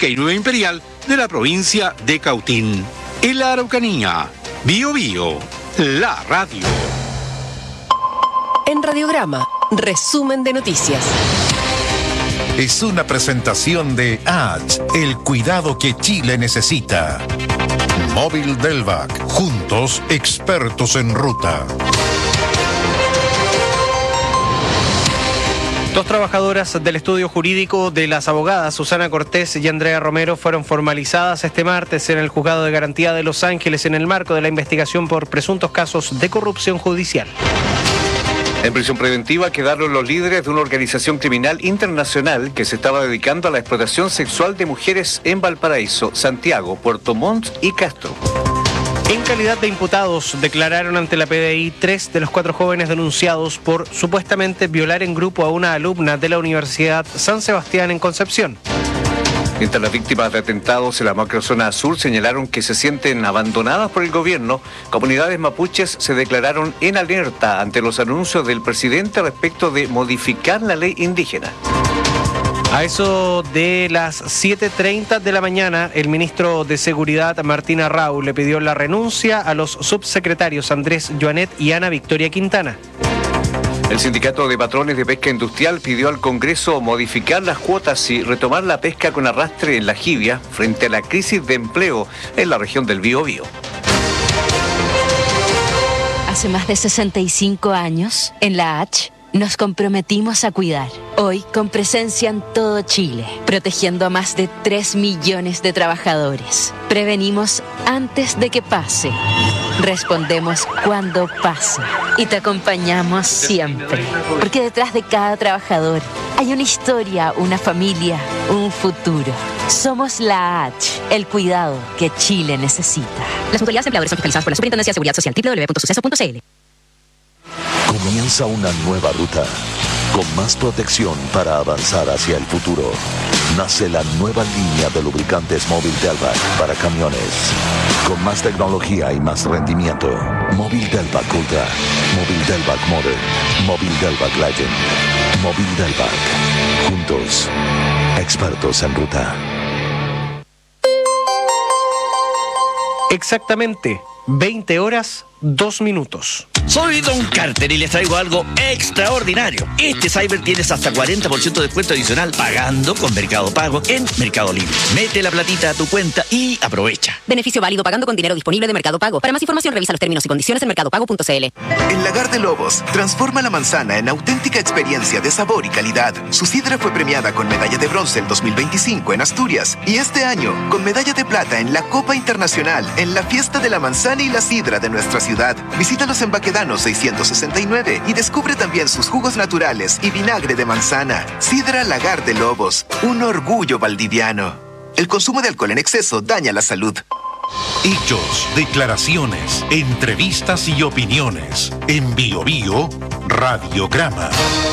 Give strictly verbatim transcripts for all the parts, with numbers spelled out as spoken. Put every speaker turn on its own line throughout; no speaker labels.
Arica y Nueva Imperial de la provincia de Cautín. En la Araucanía, Bio Bio, la radio.
En Radiograma, resumen de noticias.
Es una presentación de A H, el cuidado que Chile necesita. Móvil Delvac, juntos expertos en ruta.
Dos trabajadoras del estudio jurídico de las abogadas Susana Cortés y Andrea Romero fueron formalizadas este martes en el Juzgado de Garantía de Los Ángeles en el marco de la investigación por presuntos casos de corrupción judicial.
En prisión preventiva quedaron los líderes de una organización criminal internacional que se estaba dedicando a la explotación sexual de mujeres en Valparaíso, Santiago, Puerto Montt y Castro.
En calidad de imputados, declararon ante la P D I tres de los cuatro jóvenes denunciados por supuestamente violar en grupo a una alumna de la Universidad San Sebastián en Concepción.
Mientras las víctimas de atentados en la macrozona sur señalaron que se sienten abandonadas por el gobierno, comunidades mapuches se declararon en alerta ante los anuncios del presidente respecto de modificar la ley indígena.
A eso de las siete treinta de la mañana, el ministro de Seguridad, Martín Arrau, le pidió la renuncia a los subsecretarios Andrés Joanet y Ana Victoria Quintana.
El Sindicato de Patrones de Pesca Industrial pidió al Congreso modificar las cuotas y retomar la pesca con arrastre en la jibia frente a la crisis de empleo en la región del Biobío.
Hace más de sesenta y cinco años, en la H, nos comprometimos a cuidar. Hoy, con presencia en todo Chile, protegiendo a más de tres millones de trabajadores. Prevenimos antes de que pase. Respondemos cuando pasa. Y te acompañamos siempre. Porque detrás de cada trabajador hay una historia, una familia, un futuro. Somos la H, el cuidado que Chile necesita.
Las mutualidades empleadores son fiscalizadas por la Superintendencia de Seguridad Social, doble u doble u doble u punto suceso punto c l.
Comienza una nueva ruta, con más protección para avanzar hacia el futuro. Nace la nueva línea de lubricantes Móvil Delvac para camiones. Con más tecnología y más rendimiento. Móvil Delvac Ultra, Móvil Delvac Modern, Móvil Delvac Legend, Móvil Delvac. Juntos, expertos en ruta.
Exactamente veinte horas, dos minutos.
Soy Don Carter y les traigo algo extraordinario. Este Cyber tienes hasta cuarenta por ciento de descuento adicional pagando con Mercado Pago en Mercado Libre. Mete la platita a tu cuenta y aprovecha.
Beneficio válido pagando con dinero disponible de Mercado Pago. Para más información revisa los términos y condiciones en mercado pago punto c l.
En Lagar de Lobos, transforma la manzana en auténtica experiencia de sabor y calidad. Su sidra fue premiada con medalla de bronce en dos mil veinticinco en Asturias y este año con medalla de plata en la Copa Internacional en la Fiesta de la Manzana y la Sidra de nuestra ciudad. Visítalos en Baquedano seiscientos sesenta y nueve y descubre también sus jugos naturales y vinagre de manzana. Sidra Lagar de Lobos, un orgullo valdiviano. El consumo de alcohol en exceso daña la salud.
Hechos, declaraciones, entrevistas y opiniones. En Bio Bio, Radiograma.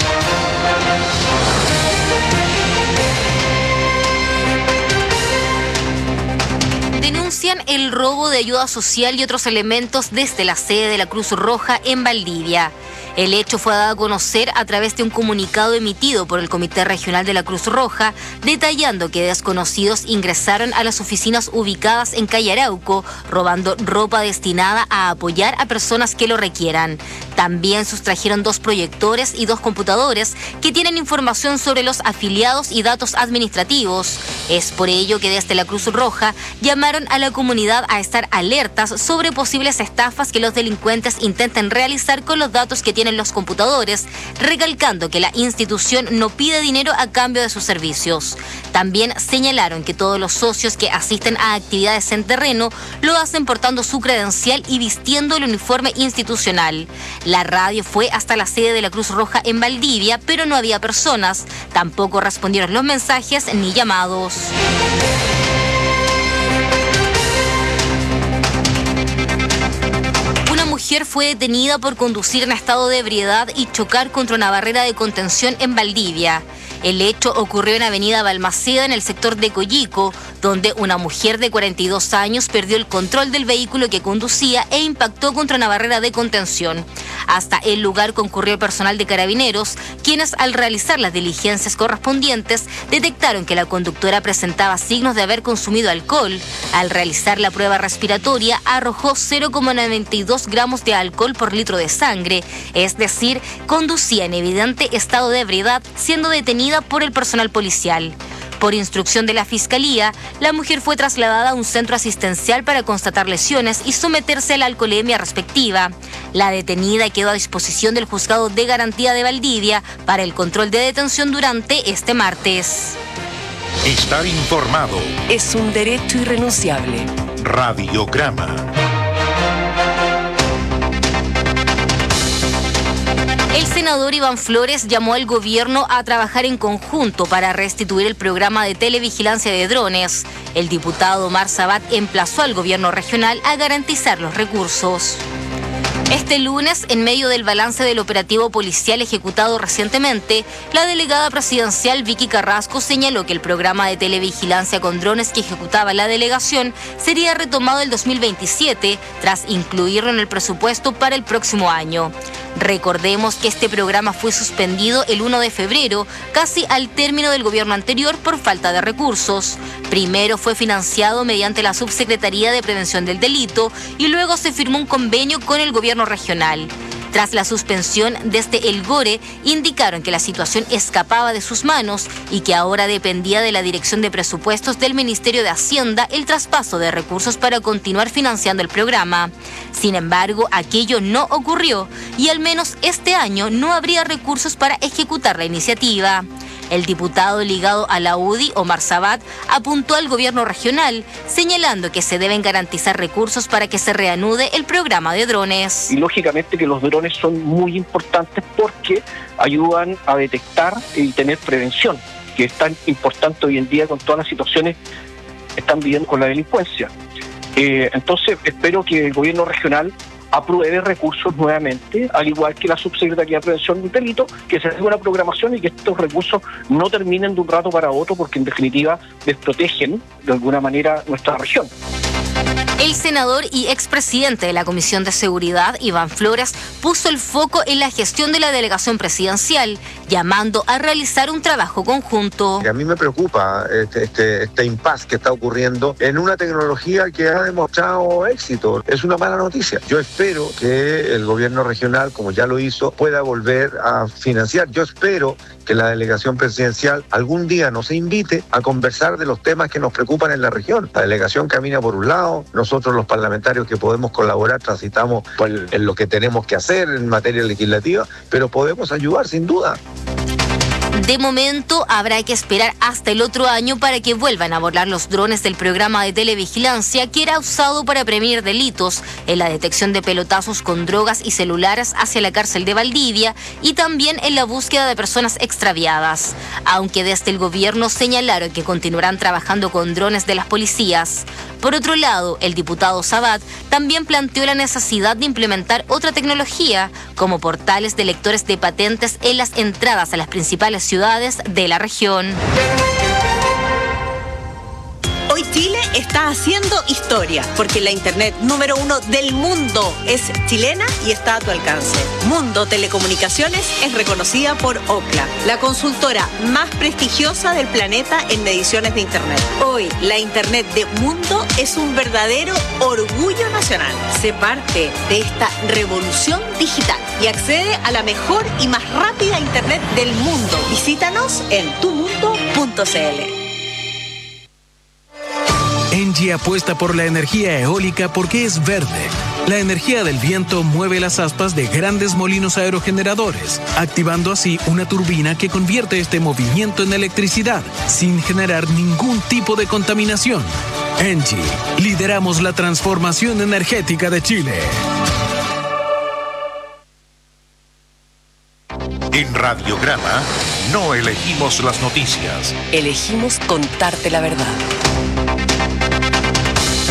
Denuncian el robo de ayuda social y otros elementos desde la sede de la Cruz Roja en Valdivia. El hecho fue dado a conocer a través de un comunicado emitido por el Comité Regional de la Cruz Roja, detallando que desconocidos ingresaron a las oficinas ubicadas en Calle Arauco, robando ropa destinada a apoyar a personas que lo requieran. También sustrajeron dos proyectores y dos computadores que tienen información sobre los afiliados y datos administrativos. Es por ello que desde la Cruz Roja llamaron a la comunidad a estar alertas sobre posibles estafas que los delincuentes intenten realizar con los datos que tienen los computadores, recalcando que la institución no pide dinero a cambio de sus servicios. También señalaron que todos los socios que asisten a actividades en terreno lo hacen portando su credencial y vistiendo el uniforme institucional. La radio fue hasta la sede de la Cruz Roja en Valdivia, pero no había personas. Tampoco respondieron los mensajes ni llamados. Mujer fue detenida por conducir en estado de ebriedad y chocar contra una barrera de contención en Valdivia. El hecho ocurrió en Avenida Balmaceda, en el sector de Coyico, donde una mujer de cuarenta y dos años perdió el control del vehículo que conducía e impactó contra una barrera de contención. Hasta el lugar concurrió el personal de Carabineros, quienes al realizar las diligencias correspondientes detectaron que la conductora presentaba signos de haber consumido alcohol. Al realizar la prueba respiratoria arrojó cero coma noventa y dos gramos de alcohol por litro de sangre, es decir, conducía en evidente estado de ebriedad, siendo detenida por el personal policial. Por instrucción de la Fiscalía, la mujer fue trasladada a un centro asistencial para constatar lesiones y someterse a la alcoholemia respectiva. La detenida quedó a disposición del Juzgado de Garantía de Valdivia para el control de detención durante este martes.
Estar informado
es un derecho irrenunciable.
Radiograma.
El senador Iván Flores llamó al gobierno a trabajar en conjunto para restituir el programa de televigilancia de drones. El diputado Omar Sabat emplazó al gobierno regional a garantizar los recursos. Este lunes, en medio del balance del operativo policial ejecutado recientemente, la delegada presidencial Vicky Carrasco señaló que el programa de televigilancia con drones que ejecutaba la delegación sería retomado el dos mil veintisiete, tras incluirlo en el presupuesto para el próximo año. Recordemos que este programa fue suspendido el primero de febrero, casi al término del gobierno anterior por falta de recursos. Primero fue financiado mediante la Subsecretaría de Prevención del Delito y luego se firmó un convenio con el gobierno regional. Tras la suspensión desde el GORE, indicaron que la situación escapaba de sus manos y que ahora dependía de la Dirección de Presupuestos del Ministerio de Hacienda el traspaso de recursos para continuar financiando el programa. Sin embargo, aquello no ocurrió y al menos este año no habría recursos para ejecutar la iniciativa. El diputado ligado a la U D I, Omar Sabat, apuntó al gobierno regional, señalando que se deben garantizar recursos para que se reanude el programa de drones.
Y lógicamente que los drones son muy importantes porque ayudan a detectar y tener prevención, que es tan importante hoy en día con todas las situaciones que están viviendo con la delincuencia. Eh, entonces espero que el gobierno regional apruebe recursos nuevamente, al igual que la Subsecretaría de Prevención del Delito, que se haga una programación y que estos recursos no terminen de un rato para otro, porque en definitiva desprotegen de alguna manera nuestra región.
El senador y expresidente de la Comisión de Seguridad, Iván Flores, puso el foco en la gestión de la delegación presidencial, llamando a realizar un trabajo conjunto.
A mí me preocupa este, este, este impasse que está ocurriendo en una tecnología que ha demostrado éxito. Es una mala noticia. Yo espero que el gobierno regional, como ya lo hizo, pueda volver a financiar. Yo espero que la delegación presidencial algún día nos invite a conversar de los temas que nos preocupan en la región. La delegación camina por un lado, nosotros los parlamentarios que podemos colaborar transitamos en lo que tenemos que hacer en materia legislativa, pero podemos ayudar sin duda.
De momento, habrá que esperar hasta el otro año para que vuelvan a volar los drones del programa de televigilancia que era usado para prevenir delitos en la detección de pelotazos con drogas y celulares hacia la cárcel de Valdivia y también en la búsqueda de personas extraviadas, aunque desde el gobierno señalaron que continuarán trabajando con drones de las policías. Por otro lado, el diputado Sabat también planteó la necesidad de implementar otra tecnología, como portales de lectores de patentes en las entradas a las principales ciudades de la región.
Hoy Chile está haciendo historia, porque la internet número uno del mundo es chilena y está a tu alcance. Mundo Telecomunicaciones es reconocida por Ookla, la consultora más prestigiosa del planeta en mediciones de internet. Hoy, la internet de Mundo es un verdadero orgullo nacional. Sé parte de esta revolución digital y accede a la mejor y más rápida internet del mundo. Visítanos en tu mundo punto c l.
Engie apuesta por la energía eólica porque es verde. La energía del viento mueve las aspas de grandes molinos aerogeneradores, activando así una turbina que convierte este movimiento en electricidad, sin generar ningún tipo de contaminación. Engie, lideramos la transformación energética de Chile.
En Radiograma no elegimos las noticias.
Elegimos contarte la verdad.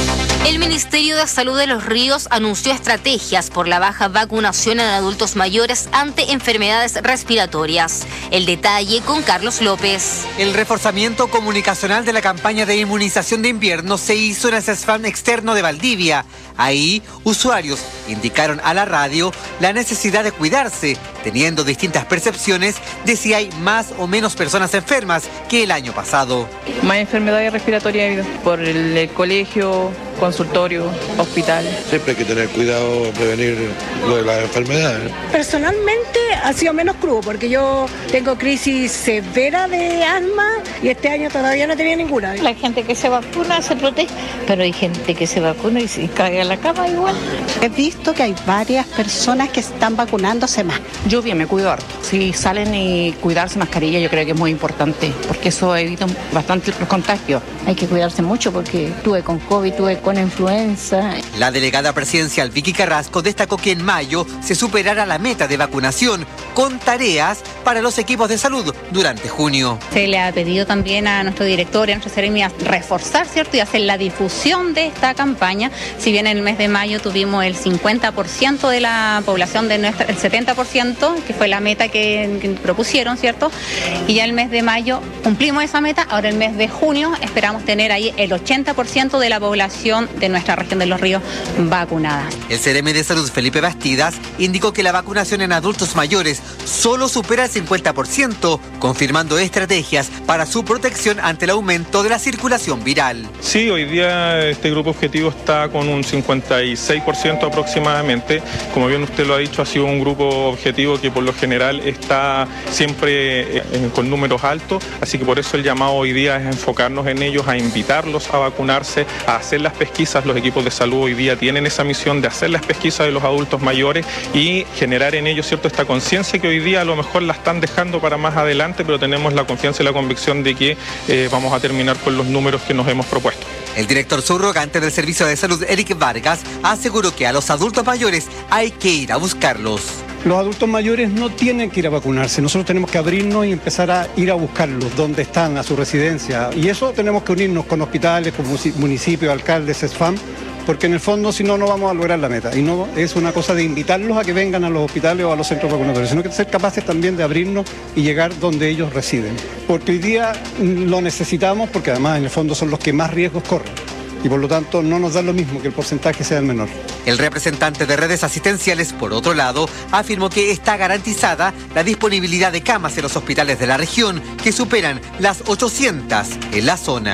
El Ministerio de Salud de Los Ríos anunció estrategias por la baja vacunación en adultos mayores ante enfermedades respiratorias. El detalle con Carlos López.
El reforzamiento comunicacional de la campaña de inmunización de invierno se hizo en el CESFAM externo de Valdivia. Ahí, usuarios indicaron a la radio la necesidad de cuidarse, teniendo distintas percepciones de si hay más o menos personas enfermas que el año pasado.
Más enfermedades respiratorias ha habido por el, el colegio, consultorio, hospital.
Siempre hay que tener cuidado, prevenir lo de las enfermedades.
Personalmente ha sido menos crudo porque yo tengo crisis severa de asma y este año todavía no tenía ninguna.
La gente que se vacuna se protege, pero hay gente que se vacuna y se cae en la cama igual.
He visto que hay varias personas que están vacunándose más.
Yo bien me cuido harto. Si salen y cuidarse mascarilla yo creo que es muy importante porque eso evita bastante los contagios.
Hay que cuidarse mucho porque tuve con COVID, tuve con influenza.
La delegada presidencial Vicky Carrasco destacó que en mayo se superará la meta de vacunación con tareas para los equipos de salud durante junio.
Se le ha pedido también a nuestro director y a nuestra seremia reforzar, ¿cierto? Y hacer la difusión de esta campaña. Si bien en el mes de mayo tuvimos el cincuenta por ciento de la población de nuestra, el setenta por ciento, que fue la meta que, que propusieron, ¿cierto? Y ya el mes de mayo cumplimos esa meta. Ahora el mes de junio esperamos tener ahí el ochenta por ciento de la población de nuestra región de Los Ríos vacunada.
El C R M de Salud, Felipe Bastidas, indicó que la vacunación en adultos mayores solo supera el cincuenta por ciento, confirmando estrategias para su protección ante el aumento de la circulación viral.
Sí, hoy día este grupo objetivo está con un cincuenta y seis por ciento aproximadamente. Como bien usted lo ha dicho, ha sido un grupo objetivo que por lo general está siempre eh, con números altos, así que por eso el llamado hoy día es enfocarnos en ellos, a invitarlos a vacunarse, a hacer las pesquisas. Los equipos de salud hoy día tienen esa misión de hacer las pesquisas de los adultos mayores y generar en ellos, cierto, esta conciencia que hoy día a lo mejor la están dejando para más adelante, pero tenemos la confianza y la convicción de que eh, vamos a terminar con los números que nos hemos propuesto.
El director subrogante del Servicio de Salud, Eric Vargas, aseguró que a los adultos mayores hay que ir a buscarlos.
Los adultos mayores no tienen que ir a vacunarse, nosotros tenemos que abrirnos y empezar a ir a buscarlos, donde están, a su residencia. Y eso tenemos que unirnos con hospitales, con municipios, alcaldes, CESFAM, porque en el fondo si no, no vamos a lograr la meta. Y no es una cosa de invitarlos a que vengan a los hospitales o a los centros vacunatorios, sino que ser capaces también de abrirnos y llegar donde ellos residen. Porque hoy día lo necesitamos, porque además en el fondo son los que más riesgos corren. Y por lo tanto no nos da lo mismo que el porcentaje sea el menor.
El representante de redes asistenciales, por otro lado, afirmó que está garantizada la disponibilidad de camas en los hospitales de la región, que superan las ochocientas en la zona.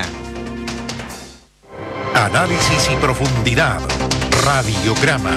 Análisis y profundidad. Radiograma.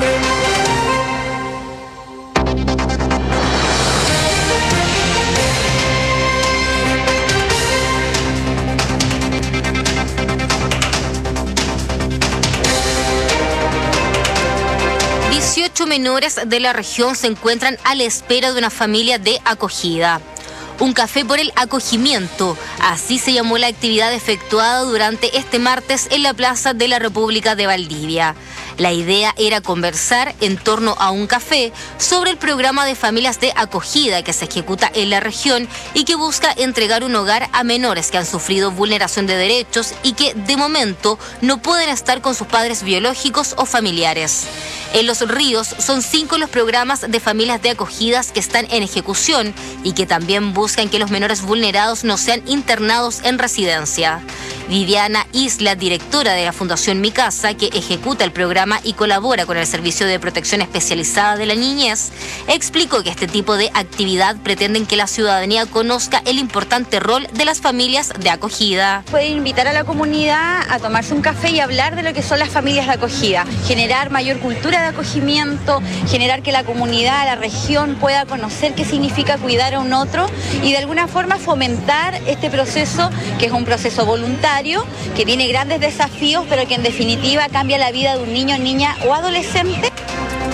dieciocho menores de la región se encuentran a la espera de una familia de acogida. Un café por el acogimiento, así se llamó la actividad efectuada durante este martes en la Plaza de la República de Valdivia. La idea era conversar en torno a un café sobre el programa de familias de acogida que se ejecuta en la región y que busca entregar un hogar a menores que han sufrido vulneración de derechos y que de momento no pueden estar con sus padres biológicos o familiares. En Los Ríos son cinco los programas de familias de acogidas que están en ejecución y que también buscan que los menores vulnerados no sean internados en residencia. Viviana Isla, directora de la Fundación Mi Casa, que ejecuta el programa y colabora con el Servicio de Protección Especializada de la Niñez, explicó que este tipo de actividad pretenden que la ciudadanía conozca el importante rol de las familias de acogida.
Pueden invitar a la comunidad a tomarse un café y hablar de lo que son las familias de acogida, generar mayor cultura de acogimiento, generar que la comunidad, la región pueda conocer qué significa cuidar a un otro y de alguna forma fomentar este proceso, que es un proceso voluntario, que tiene grandes desafíos, pero que en definitiva cambia la vida de un niño, niña o adolescente.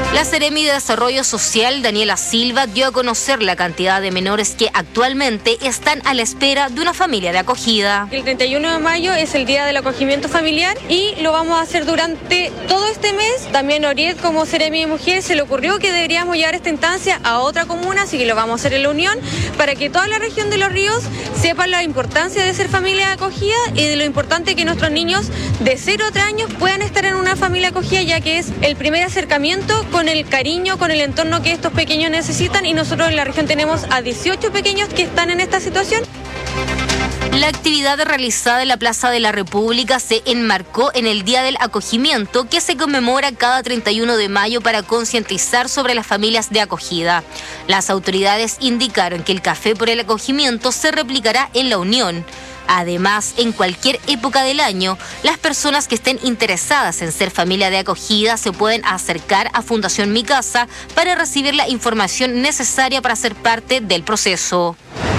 La Seremi de Desarrollo Social, Daniela Silva, dio a conocer la cantidad de menores que actualmente están a la espera de una familia de acogida.
El treinta y uno de mayo es el día del acogimiento familiar y lo vamos a hacer durante todo este mes. También a Oriet, como Seremi de Mujer, se le ocurrió que deberíamos llevar esta instancia a otra comuna, así que lo vamos a hacer en la Unión, para que toda la región de Los Ríos sepa la importancia de ser familia de acogida y de lo importante que nuestros niños de cero a tres años puedan estar en una familia acogida, ya que es el primer acercamiento con el cariño, con el entorno que estos pequeños necesitan, y nosotros en la región tenemos a dieciocho pequeños que están en esta situación.
La actividad realizada en la Plaza de la República se enmarcó en el Día del Acogimiento, que se conmemora cada treinta y uno de mayo para concientizar sobre las familias de acogida. Las autoridades indicaron que el Café por el Acogimiento se replicará en la Unión. Además, en cualquier época del año, las personas que estén interesadas en ser familia de acogida se pueden acercar a Fundación Mi Casa para recibir la información necesaria para ser parte del proceso.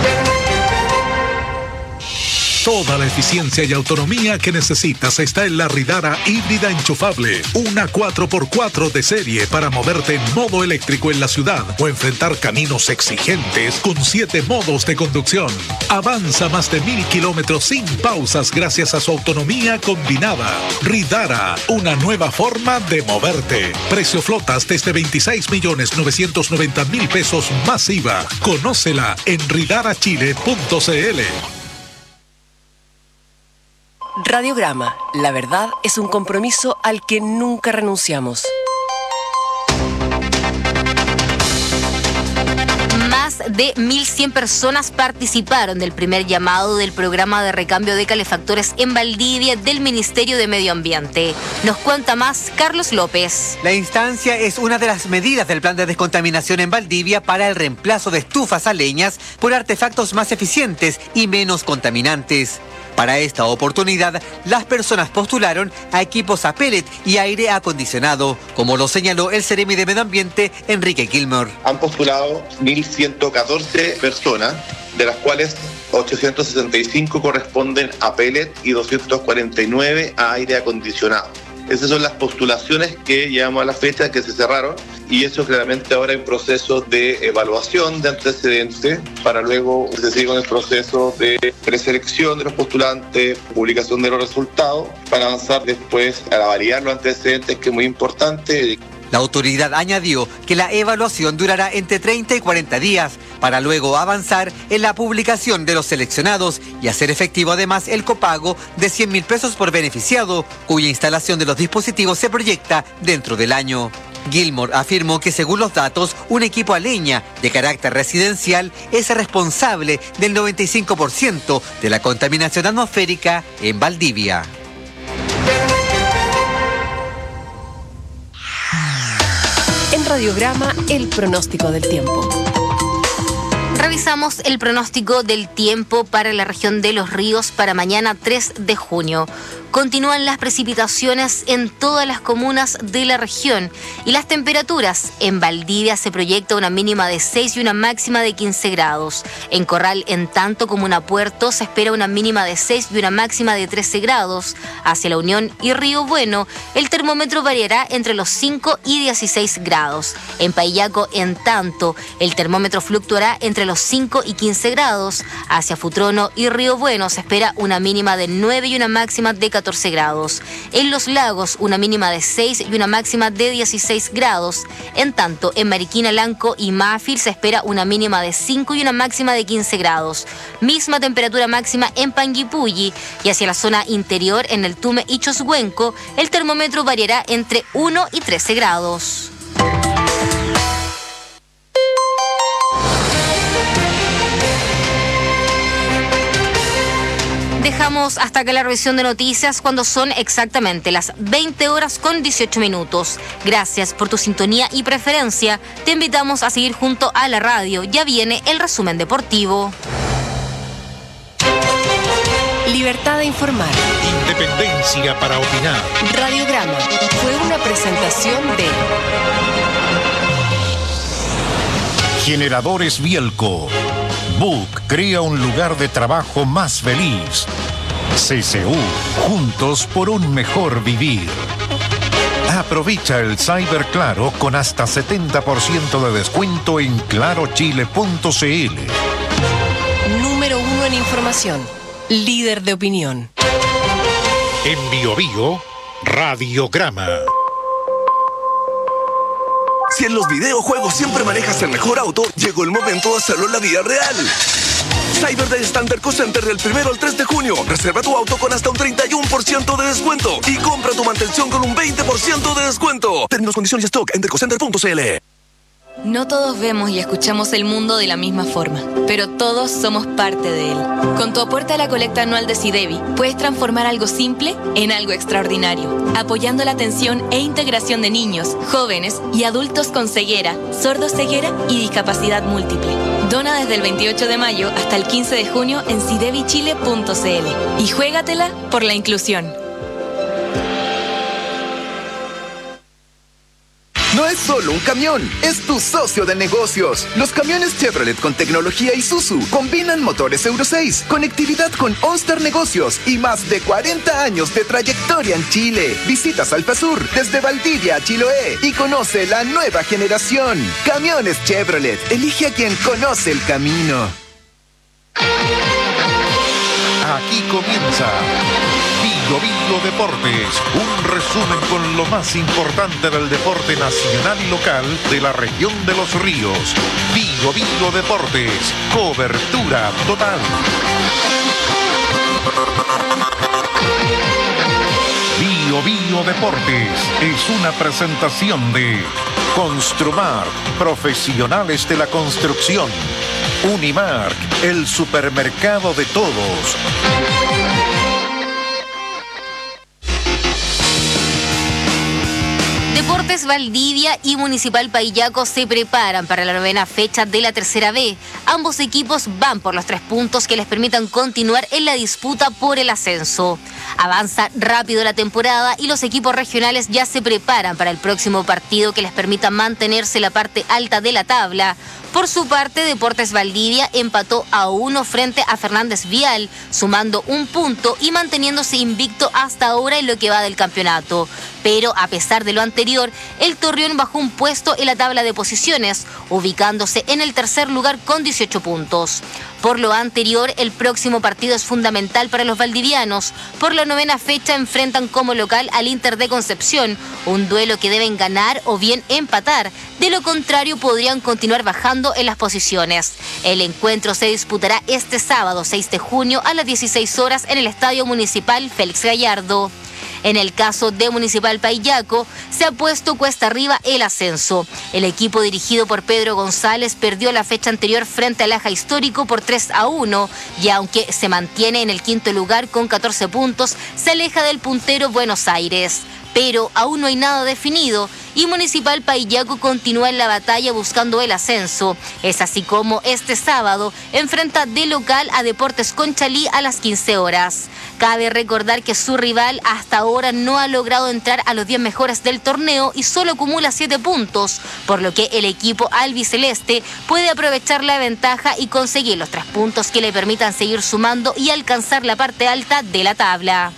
Toda la eficiencia y autonomía que necesitas está en la Ridara híbrida enchufable. Una cuatro por cuatro de serie para moverte en modo eléctrico en la ciudad o enfrentar caminos exigentes con siete modos de conducción. Avanza más de mil kilómetros sin pausas gracias a su autonomía combinada. Ridara, una nueva forma de moverte. Precio flotas desde veintiséis millones novecientos noventa mil pesos más I V A. Conócela en ridara chile punto c l.
Radiograma, la verdad es un compromiso al que nunca renunciamos.
Más de mil cien personas participaron del primer llamado del programa de recambio de calefactores en Valdivia del Ministerio de Medio Ambiente. Nos cuenta más Carlos López.
La instancia es una de las medidas del plan de descontaminación en Valdivia para el reemplazo de estufas a leñas por artefactos más eficientes y menos contaminantes. Para esta oportunidad, las personas postularon a equipos a pellet y aire acondicionado, como lo señaló el Seremi de Medio Ambiente, Enrique Gilmore.
Han postulado mil ciento catorce personas, de las cuales ochocientos sesenta y cinco corresponden a pellet y doscientos cuarenta y nueve a aire acondicionado. Esas son las postulaciones que llevamos a la fecha, que se cerraron, y eso claramente ahora en proceso de evaluación de antecedentes para luego seguir con el proceso de preselección de los postulantes, publicación de los resultados, para avanzar después a validar los antecedentes, que es muy importante.
La autoridad añadió que la evaluación durará entre treinta y cuarenta días para luego avanzar en la publicación de los seleccionados y hacer efectivo además el copago de cien mil pesos por beneficiado, cuya instalación de los dispositivos se proyecta dentro del año. Gilmore afirmó que según los datos, un equipo a leña de carácter residencial es responsable del noventa y cinco por ciento de la contaminación atmosférica en Valdivia.
En Radiograma, el pronóstico del tiempo.
Revisamos el pronóstico del tiempo para la región de Los Ríos para mañana tres de junio. Continúan las precipitaciones en todas las comunas de la región y las temperaturas. En Valdivia se proyecta una mínima de seis y una máxima de quince grados. En Corral, en tanto comuna Puerto, se espera una mínima de seis y una máxima de trece grados. Hacia La Unión y Río Bueno, el termómetro variará entre los cinco y dieciséis grados. En Paillaco, en tanto, el termómetro fluctuará entre los cinco y quince grados. Hacia Futrono y Río Bueno se espera una mínima de nueve y una máxima de catorce grados. En Los Lagos, una mínima de seis y una máxima de dieciséis grados. En tanto, en Mariquina, Lanco y Mafil se espera una mínima de cinco y una máxima de quince grados. Misma temperatura máxima en Panguipulli, y hacia la zona interior, en el Tume y Choshuenco, el termómetro variará entre uno y trece grados. Dejamos hasta acá la revisión de noticias cuando son exactamente las veinte horas con dieciocho minutos. Gracias por tu sintonía y preferencia. Te invitamos a seguir junto a la radio. Ya viene el resumen deportivo.
Libertad de informar.
Independencia para opinar.
Radiograma fue una presentación de
Generadores Bielco. Book crea un lugar de trabajo más feliz. C C U, juntos por un mejor vivir. App Aprovecha el Cyber Claro con hasta setenta por ciento de descuento en claro chile punto c l.
Número uno en información. Líder de opinión.
En Bio Bio, Radiograma.
Si en los videojuegos siempre manejas el mejor auto, llegó el momento de hacerlo en la vida real. Cyber Day está en Derco Center del primero al tres de junio. Reserva tu auto con hasta un treinta y uno por ciento de descuento y compra tu mantención con un veinte por ciento de descuento. Términos, condiciones y stock en derco center punto c l.
No todos vemos y escuchamos el mundo de la misma forma, pero todos somos parte de él. Con tu aporte a la colecta anual de SIDEBI, puedes transformar algo simple en algo extraordinario, apoyando la atención e integración de niños, jóvenes y adultos con ceguera, sordoceguera y discapacidad múltiple. Dona desde el veintiocho de mayo hasta el quince de junio en sidebi chile punto c l y juégatela por la inclusión.
No es solo un camión, es tu socio de negocios. Los camiones Chevrolet con tecnología Isuzu combinan motores Euro seis, conectividad con OnStar Negocios y más de cuarenta años de trayectoria en Chile. Visita Salfasur desde Valdivia a Chiloé y conoce la nueva generación. Camiones Chevrolet, elige a quien conoce el camino.
Aquí comienza Bio Bio Deportes, un resumen con lo más importante del deporte nacional y local de la región de los ríos. Bio Bio Deportes, cobertura total. Bio Bio Deportes es una presentación de Construmar, profesionales de la construcción. Unimark, el supermercado de todos.
Deportes Valdivia y Municipal Paillaco se preparan para la novena fecha de la Tercera B. Ambos equipos van por los tres puntos que les permitan continuar en la disputa por el ascenso. Avanza rápido la temporada y los equipos regionales ya se preparan para el próximo partido que les permita mantenerse en la parte alta de la tabla. Por su parte, Deportes Valdivia empató a uno frente a Fernández Vial, sumando un punto y manteniéndose invicto hasta ahora en lo que va del campeonato. Pero a pesar de lo anterior, el Torreón bajó un puesto en la tabla de posiciones, ubicándose en el tercer lugar con dieciocho puntos. Por lo anterior, el próximo partido es fundamental para los valdivianos. Por la novena fecha enfrentan como local al Inter de Concepción, un duelo que deben ganar o bien empatar. De lo contrario, podrían continuar bajando en las posiciones. El encuentro se disputará este sábado seis de junio a las dieciséis horas en el Estadio Municipal Félix Gallardo. En el caso de Municipal Paillaco, se ha puesto cuesta arriba el ascenso. El equipo dirigido por Pedro González perdió la fecha anterior frente al Aja Histórico por tres a uno y aunque se mantiene en el quinto lugar con catorce puntos, se aleja del puntero Buenos Aires. Pero aún no hay nada definido y Municipal Paillaco continúa en la batalla buscando el ascenso. Es así como este sábado enfrenta de local a Deportes Conchalí a las quince horas. Cabe recordar que su rival hasta ahora no ha logrado entrar a los diez mejores del torneo y solo acumula siete puntos, por lo que el equipo albiceleste puede aprovechar la ventaja y conseguir los tres puntos que le permitan seguir sumando y alcanzar la parte alta de la tabla.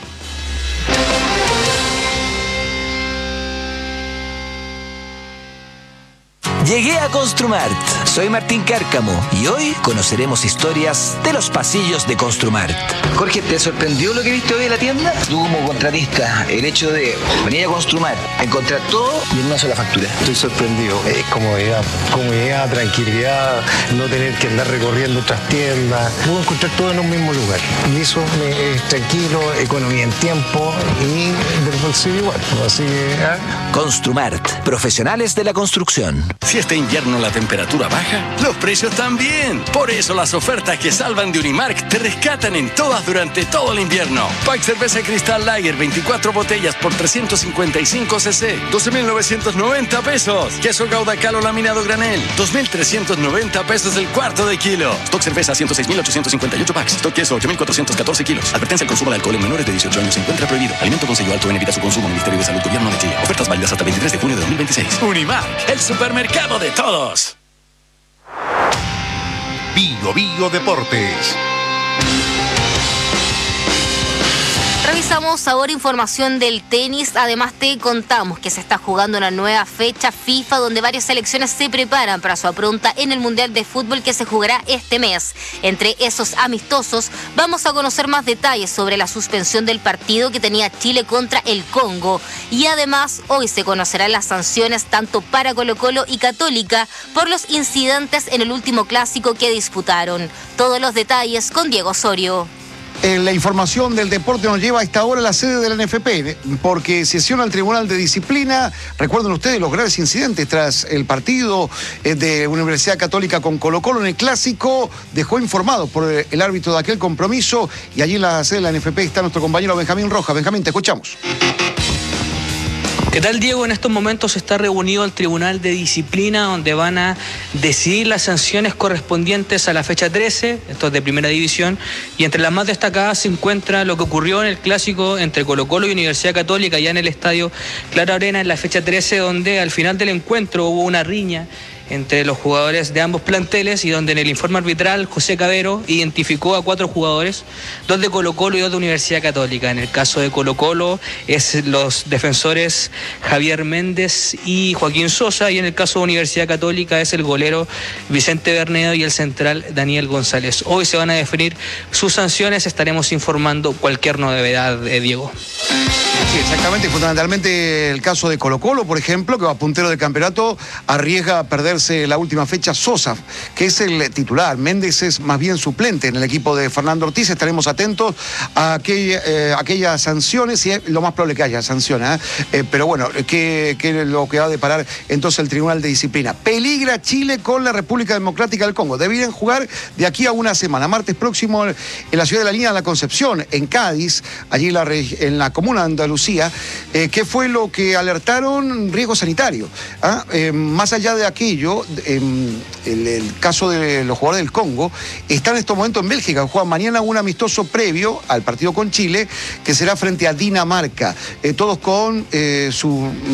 Llegué a Construmart. Soy Martín Cárcamo y hoy conoceremos historias de los pasillos de Construmart.
Jorge, ¿te sorprendió lo que viste hoy en la tienda? Tú como contratista, el hecho de venir a Construmart, encontrar todo y en una sola factura.
Estoy sorprendido. Eh, comodidad, comodidad, tranquilidad, no tener que andar recorriendo otras tiendas. Puedo encontrar todo en un mismo lugar. Y eso me, es tranquilo, economía en tiempo y del bolsillo igual. Así que, ¿eh?
Construmart, profesionales de la construcción.
Si este invierno la temperatura baja, los precios también. Por eso las ofertas que salvan de Unimark te rescatan en todas durante todo el invierno. Pack cerveza Cristal Lager, veinticuatro botellas por trescientos cincuenta y cinco cc, doce mil novecientos noventa pesos. Queso Gouda Calo laminado granel, dos mil trescientos noventa pesos el cuarto de kilo. Stock cerveza, ciento seis mil ochocientos cincuenta y ocho packs. Stock queso, ocho mil cuatrocientos catorce kilos. Advertencia: el consumo de alcohol en menores de dieciocho años se encuentra prohibido. Alimento con sello alto en evita su consumo. Ministerio de Salud, Gobierno de Chile. Ofertas válidas hasta veintitrés de junio de dos mil veintiséis. Unimark, el supermercado de todos.
Bio Bio Deportes.
Revisamos ahora información del tenis. Además te contamos que se está jugando una nueva fecha FIFA donde varias selecciones se preparan para su apronta en el Mundial de Fútbol que se jugará este mes. Entre esos amistosos vamos a conocer más detalles sobre la suspensión del partido que tenía Chile contra el Congo. Y además hoy se conocerán las sanciones tanto para Colo-Colo y Católica por los incidentes en el último clásico que disputaron. Todos los detalles con Diego Osorio.
En la información del deporte nos lleva a esta hora a la sede de la N F P, porque sesiona el Tribunal de Disciplina. Recuerden ustedes los graves incidentes tras el partido de Universidad Católica con Colo-Colo en el Clásico. Dejó informado por el árbitro de aquel compromiso, y allí en la sede de la N F P está nuestro compañero Benjamín Rojas. Benjamín, te escuchamos.
¿Qué tal, Diego? En estos momentos está reunido el Tribunal de Disciplina, donde van a decidir las sanciones correspondientes a la fecha trece, esto es de Primera División, y entre las más destacadas se encuentra lo que ocurrió en el clásico entre Colo-Colo y Universidad Católica, ya en el estadio Clara Arena, en la fecha trece, donde al final del encuentro hubo una riña entre los jugadores de ambos planteles y donde en el informe arbitral José Cabero identificó a cuatro jugadores, dos de Colo-Colo y dos de Universidad Católica. En el caso de Colo-Colo es los defensores Javier Méndez y Joaquín Sosa, y en el caso de Universidad Católica es el golero Vicente Bernedo y el central Daniel González. Hoy se van a definir sus sanciones, estaremos informando cualquier novedad, de Diego.
Sí, exactamente, fundamentalmente el caso de Colo-Colo, por ejemplo, que va puntero del campeonato, arriesga a perderse la última fecha Sosa, que es el titular. Méndez es más bien suplente en el equipo de Fernando Ortiz. Estaremos atentos a aquella, eh, aquellas sanciones, y es lo más probable que haya sanciones, ¿eh? Eh, pero bueno, ¿qué, qué es lo que va a deparar entonces el Tribunal de Disciplina? Peligra Chile con la República Democrática del Congo. Deberían jugar de aquí a una semana, martes próximo, en la ciudad de la Línea de la Concepción, en Cádiz, allí en la, en la comuna de Andalucía. Eh, ¿Qué fue lo que alertaron? Riesgo sanitario. ¿Ah? Eh, más allá de aquello, en el, el caso de los jugadores del Congo, están en estos momentos en Bélgica. Juegan mañana un amistoso previo al partido con Chile, que será frente a Dinamarca. Eh, todos con eh, sus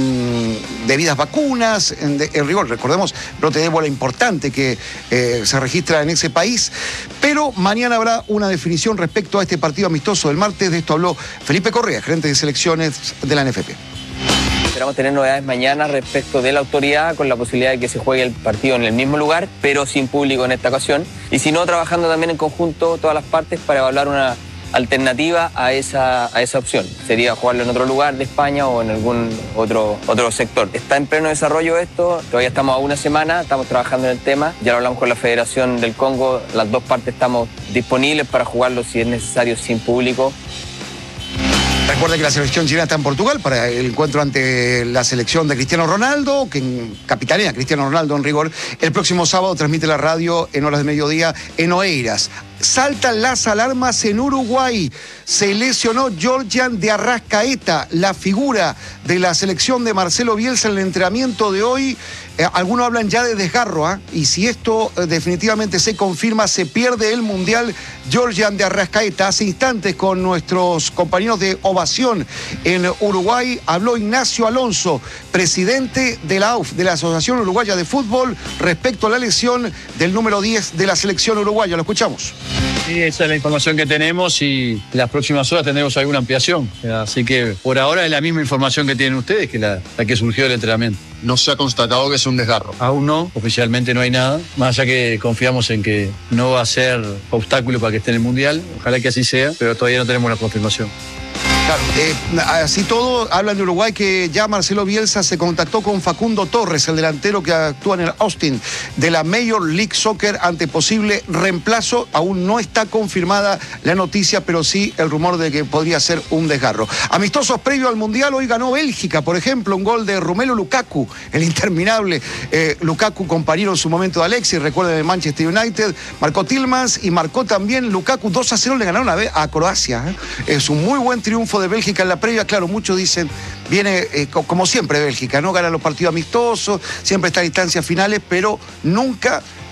mm, debidas vacunas, en, en rigor. Recordemos, brote de ébola importante que eh, se registra en ese país. Pero mañana habrá una definición respecto a este partido amistoso del martes. De esto habló Felipe Correa, gerente de selecciones de la N F P.
Esperamos tener novedades mañana respecto de la autoridad, con la posibilidad de que se juegue el partido en el mismo lugar, pero sin público en esta ocasión. Y si no, trabajando también en conjunto todas las partes para evaluar una alternativa a esa, a esa opción. Sería jugarlo en otro lugar de España o en algún otro, otro sector. Está en pleno desarrollo esto, todavía estamos a una semana, estamos trabajando en el tema. Ya lo hablamos con la Federación del Congo, las dos partes estamos disponibles para jugarlo si es necesario sin público.
Recuerda que la selección chilena está en Portugal para el encuentro ante la selección de Cristiano Ronaldo, que capitanea Cristiano Ronaldo en rigor. El próximo sábado transmite la radio en horas de mediodía en Oeiras. Saltan las alarmas en Uruguay. Se lesionó Georgian de Arrascaeta, la figura de la selección de Marcelo Bielsa en el entrenamiento de hoy. Eh, algunos hablan ya de desgarro, ¿eh? Y si esto eh, definitivamente se confirma, se pierde el Mundial Georgian de Arrascaeta. Hace instantes con nuestros compañeros de Ovación en Uruguay habló Ignacio Alonso, presidente de la A U F, de la Asociación Uruguaya de Fútbol, respecto a la lesión del número diez de la selección uruguaya. Lo escuchamos.
Sí, esa es la información que tenemos, y en las próximas horas tendremos alguna ampliación. Así que por ahora es la misma información que tienen ustedes que la, la que surgió del entrenamiento.
No se ha constatado que es un desgarro.
Aún no, oficialmente no hay nada. Más allá que confiamos en que no va a ser obstáculo para que esté en el Mundial. Ojalá que así sea, pero todavía no tenemos la confirmación.
Claro, eh, así todo, hablan de Uruguay que ya Marcelo Bielsa se contactó con Facundo Torres, el delantero que actúa en el Austin de la Major League Soccer, ante posible reemplazo. Aún no está confirmada la noticia, pero sí el rumor de que podría ser un desgarro. Amistosos previo al Mundial, hoy ganó Bélgica, por ejemplo, un gol de Romelu Lukaku, el interminable eh, Lukaku, compañero en su momento de Alexis, recuerden, de Manchester United, marcó Tillmans y marcó también Lukaku. Dos a cero le ganaron a, a Croacia. ¿eh? Es un muy buen triunfo de Bélgica en la previa. Claro, muchos dicen, viene eh, como siempre Bélgica, ¿no? Gana los partidos amistosos, siempre está en instancias finales, pero nunca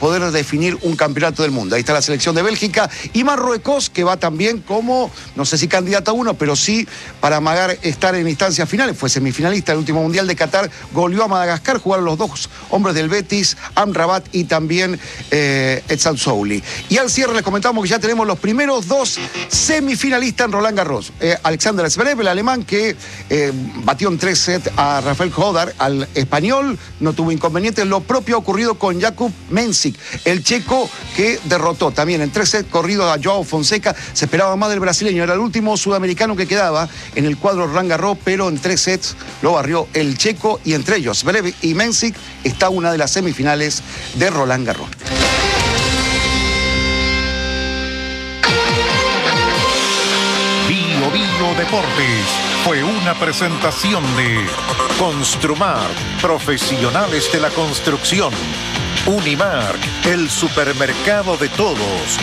poder definir un campeonato del mundo. Ahí está la selección de Bélgica y Marruecos, que va también como, no sé si candidata a uno, pero sí para amagar estar en instancias finales. Fue semifinalista del último Mundial de Qatar, goleó a Madagascar, jugaron los dos hombres del Betis, Amrabat y también eh, Etzal Souli. Y al cierre les comentamos que ya tenemos los primeros dos semifinalistas en Roland Garros. Eh, Alexander Zverev, el alemán, que eh, batió en tres sets a Rafael Hodar, al español, no tuvo inconvenientes. Lo propio ha ocurrido con Jakub Mensik, el checo, que derrotó también en tres sets corridos a Joao Fonseca. Se esperaba más del brasileño, era el último sudamericano que quedaba en el cuadro Roland Garros, pero en tres sets lo barrió el checo, y entre ellos Zverev y Mensik está una de las semifinales de Roland Garros.
Bio Bio Deportes fue una presentación de Construmar, profesionales de la construcción. Unimark, el supermercado de todos.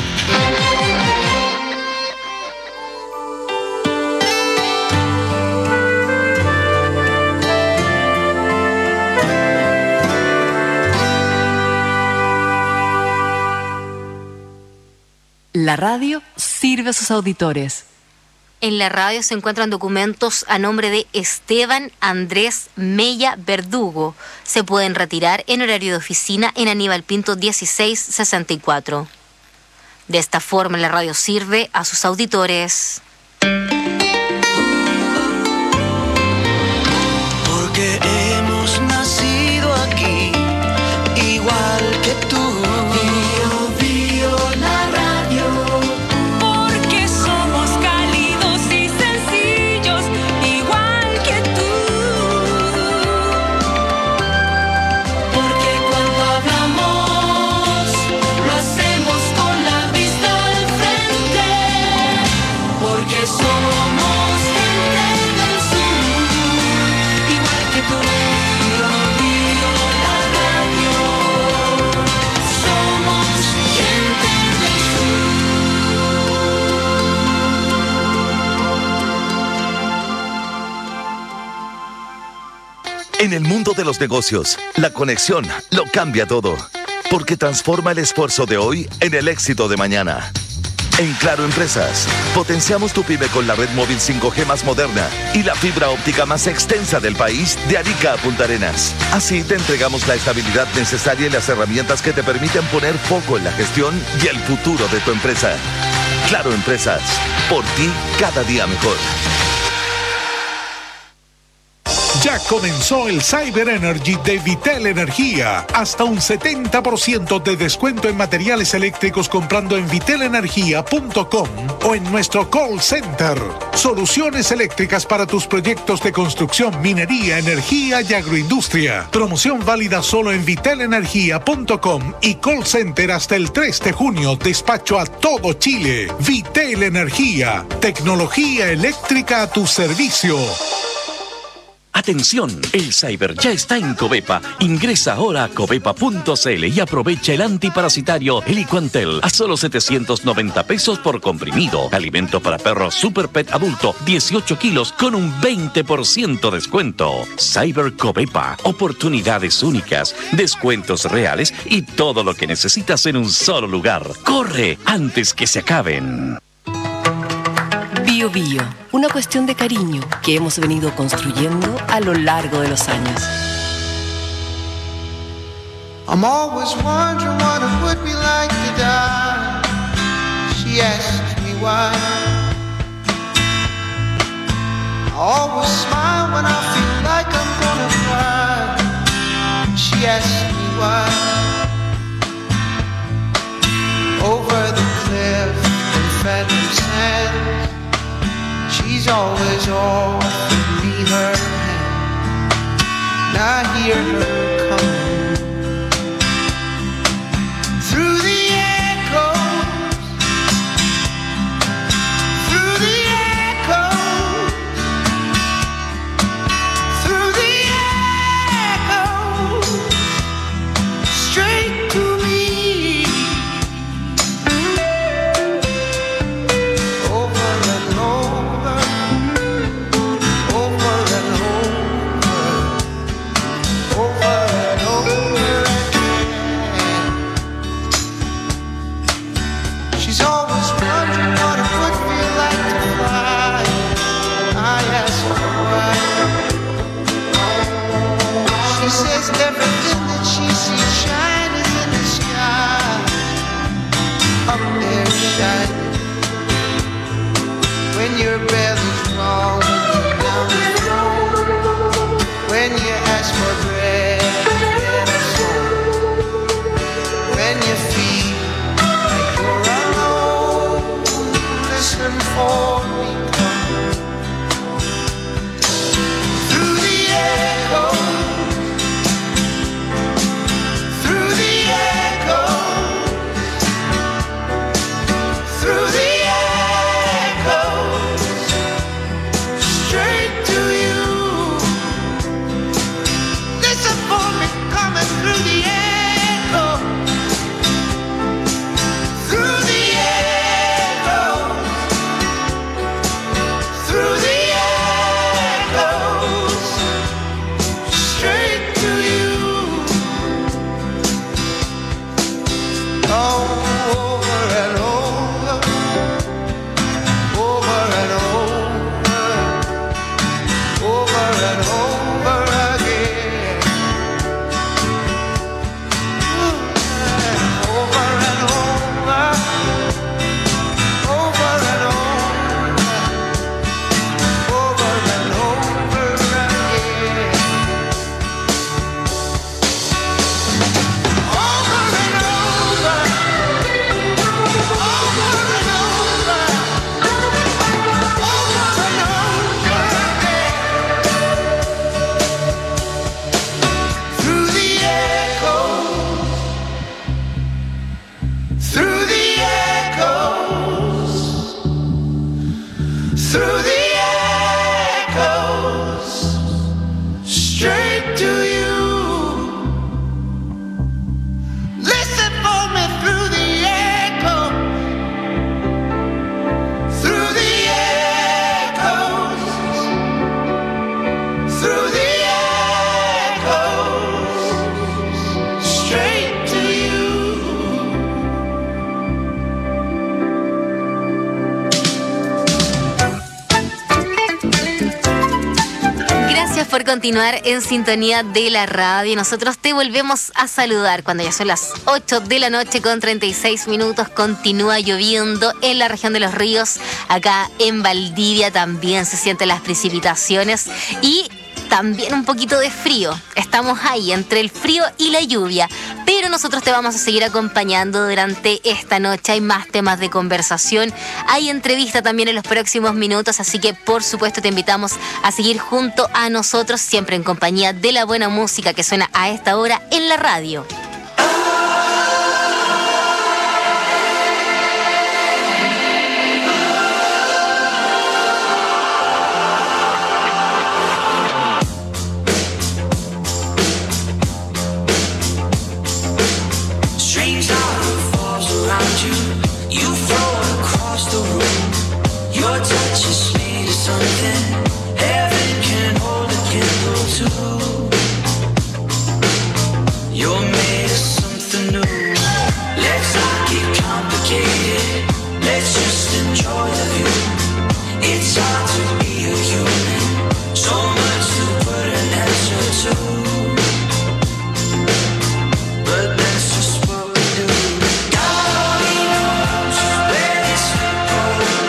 La radio sirve a sus auditores.
En la radio se encuentran documentos a nombre de Esteban Andrés Mella Verdugo. Se pueden retirar en horario de oficina en Aníbal Pinto dieciséis sesenta y cuatro. De esta forma la radio sirve a sus auditores.
Porque hemos nacido aquí, igual que tú.
En el mundo de los negocios, la conexión lo cambia todo, porque transforma el esfuerzo de hoy en el éxito de mañana. En Claro Empresas, potenciamos tu pyme con la red móvil cinco G más moderna y la fibra óptica más extensa del país, de Arica a Punta Arenas. Así te entregamos la estabilidad necesaria y las herramientas que te permiten poner foco en la gestión y el futuro de tu empresa. Claro Empresas, por ti cada día mejor.
Ya comenzó el Cyber Energy de Vitel Energía. Hasta un setenta por ciento de descuento en materiales eléctricos comprando en vitel energía punto com o en nuestro call center. Soluciones eléctricas para tus proyectos de construcción, minería, energía y agroindustria. Promoción válida solo en vitel energía punto com y call center hasta el tres de junio. Despacho a todo Chile. Vitel Energía. Tecnología eléctrica a tu servicio.
Atención, el cyber ya está en Covepa. Ingresa ahora a covepa punto cl y aprovecha el antiparasitario Heliquantel a solo setecientos noventa pesos por comprimido. Alimento para perros Super Pet adulto, dieciocho kilos con un veinte por ciento descuento. Cyber Covepa, oportunidades únicas, descuentos reales y todo lo que necesitas en un solo lugar. ¡Corre antes que se acaben!
Bio Bio, una cuestión de cariño que hemos venido construyendo a lo largo de los años.
I'm always wondering what it would be like to die. She asked me why. I always smile when I feel like I'm gonna cry. She asked me why. Over the cliff in phantom sands, she's always offered me her hand, and I hear her coming through the echoes, through the echoes, through the echoes, straight to me. Over echoes straight to you. Listen for me through the echo, through the echoes, through the echoes, straight to you.
Gracias por continuar en sintonía de la radio. Nosotros te volvemos a saludar cuando ya son las ocho de la noche con treinta y seis minutos. Continúa lloviendo en la región de Los Ríos. Acá en Valdivia también se sienten las precipitaciones y también un poquito de frío. Estamos ahí entre el frío y la lluvia, pero nosotros te vamos a seguir acompañando durante esta noche. Hay más temas de conversación, hay entrevista también en los próximos minutos, así que por supuesto te invitamos a seguir junto a nosotros, siempre en compañía de la buena música que suena a esta hora en la radio.
Your touch is made of something heaven can hold a candle to. You're made of something new. Let's not get complicated. Let's just enjoy the view. It's hard to be a human. So much to put an answer to. But that's just what we do. God only knows where this will go.